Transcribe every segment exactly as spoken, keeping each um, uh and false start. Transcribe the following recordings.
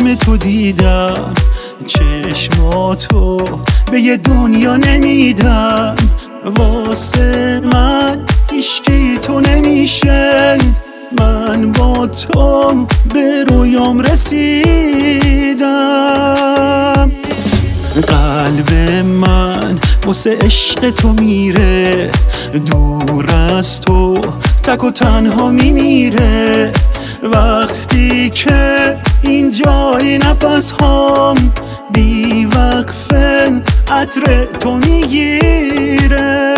چشم تو دیدم، چشماتو به یه دنیا نمیدم. واسه من هیچکی تو نمیشه، من با تو به رویام رسیدم. قلب من واسه عشق تو میره، دور از تو تک و تنها میمیره. وقتی که اینجای نفس هام بی وقفه عطر تو میگیره.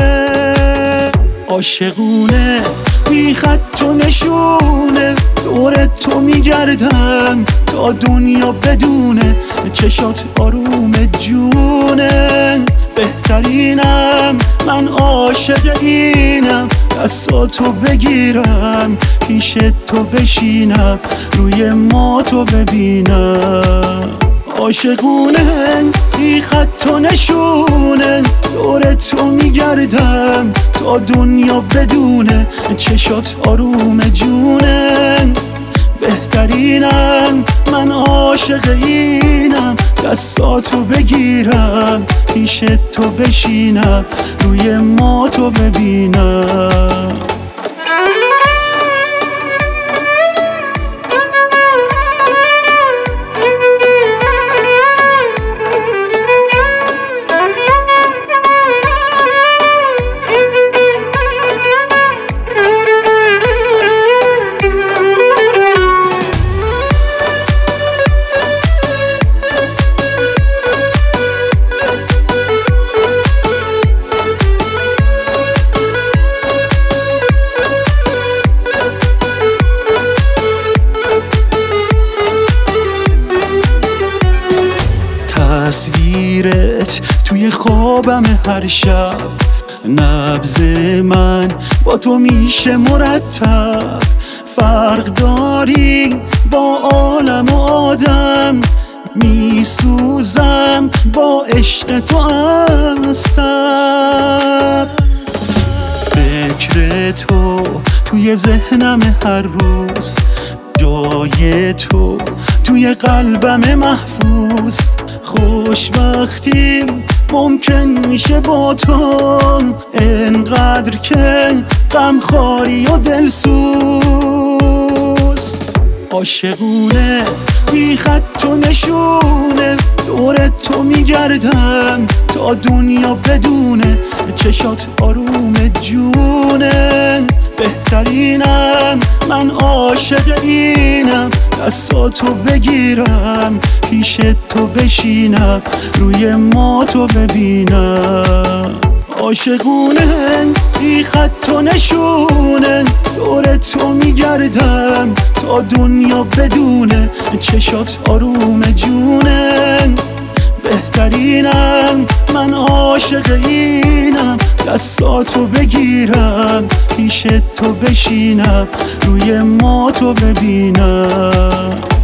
عاشقونه بی خط و نشونه، دور تو میگردم تا دنیا بدونه. چشات آروم جونه، بهترینم من عاشق اینم. دستاتو بگیرم پیش تو بشینم، روی ما تو ببینم. عاشقونه بی خط و نشونه، دور تو میگردم تا دنیا بدونه. چشات آروم جونه، بهترینم من عاشق اینم. دستاتو بگیرم پیش تو بشینم، روی ما تو ببینم. تصویرت توی خوابم هر شب، نبض من با تو میشه مرتب. فرق داری با عالم و آدم، میسوزم با عشق تو هستم. فکر تو توی ذهنم هر روز، جای تو توی قلبم محفوظ. خوشبختی ممکن میشه با تو، انقدر که غمخواری و دلسوز. عاشقونه بی خط و نشونه، دور تو میگردم تا دنیا بدونه. چشات آروم جونه، بهترینم من عاشق اینم. دستاتو بگیرم پیش تو بشینم، روی ما تو ببینم. عاشقونه بی خط و نشونه، دور تو میگردم تا دنیا بدونه. چشات آروم جونه، بهترینم من عاشق اینم. دستاتو بگیرم پیش تو بشینم، روی ما تو ببینم.